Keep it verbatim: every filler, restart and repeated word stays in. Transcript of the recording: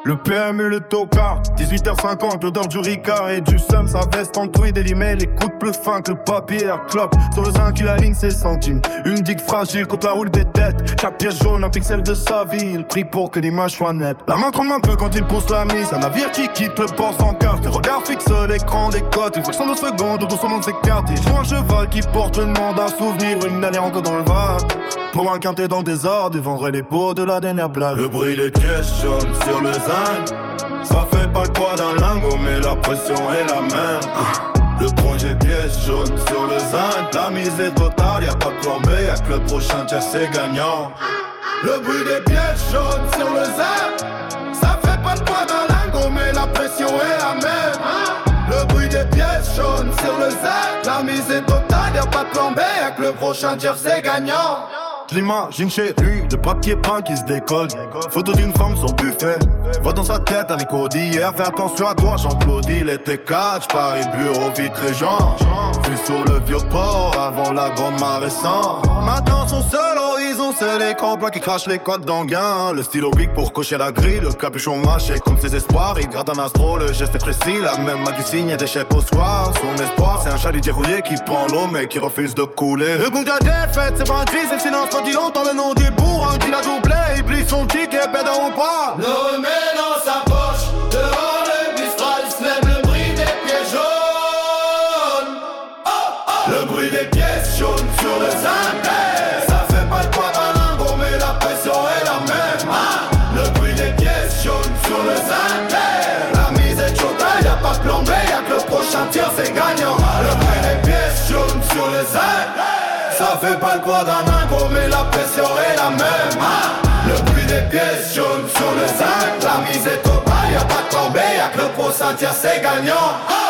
Le P M et le tocard, dix-huit heures cinquante, l'odeur du Ricard et du seum, sa veste en tweed élimée, les coups de plus fins que le papier à clope. Sur le zinc, il aligne ses centimes, une digue fragile contre la roule des têtes. Chaque pièce jaune, un pixel de sa vie, il prie pour que l'image soit nette. La main tremble un peu quand il pousse la mise, un navire qui quitte le port sans carte. Le regard fixe l'écran des côtes, une fraction de seconde où tout son monde s'écarte. Il joue un cheval qui porte le nom d'un souvenir, une année encore dans le vague. Pour un quintet dans le désordre, il vendrait les pots de la dernière blague. Le bruit des pièces jaunes sur le zinc, ça fait pas le poids d'un lingot, mais la pression est la même. Le projet pièce jaune sur le zinc, la mise est totale, y'a pas de plan B, y'a que le prochain tiers c'est gagnant. Le bruit des pièces jaunes sur le zinc, ça fait pas le poids d'un lingot, mais la pression est la même. Le bruit des pièces jaunes sur le zinc, la mise est totale, y'a pas de plan B, y'a que le prochain tiers c'est gagnant. Je l'imagine chez lui, le papier peint qui se décolle. Photo d'une femme sur buffet, voix dans sa tête avec Audière. Fais attention à toi, Jean-Claude, il était catch. Paris, bureau, vitré, Jean. Vu sur le vieux port, avant la grande marée sans. Maintenant son seul horizon, c'est l'écran plat qui crache les codes d'engain. Le stylo big pour cocher la grille, le capuchon mâché comme ses espoirs. Il garde un astro, le geste est précis, la même main qui signe d'échec au soir. Son espoir, c'est un chalet dérouillé qui prend l'eau mais qui refuse de couler. Le goût de la défaite, c'est pas un cri, c'est le silence. Quand il entend le nom du bourrin qui l'a doublé, il plie son ticket, pédant ou pas. Le remet dans sa poche, dehors le Mistral se lève, le bruit des pièces jaunes. Oh, oh. Le bruit des pièces jaunes sur le zinc, ça fait pas le poids d'un lingot, mais la pression est la même. Ah. Le bruit des pièces jaunes sur le zinc, la mise est chaude, y'a pas de plan B, y'a que le prochain tir c'est gagnant. Le bruit des pièces jaunes sur le zinc, ça fait pas le poids d'un lingot, mais la pression est la même. Ah. Le bruit des pièces jaunes sur le zinc, la mise est totale, y'a pas de plan B, y'a que le prochain tiers c'est gagnant. Ah.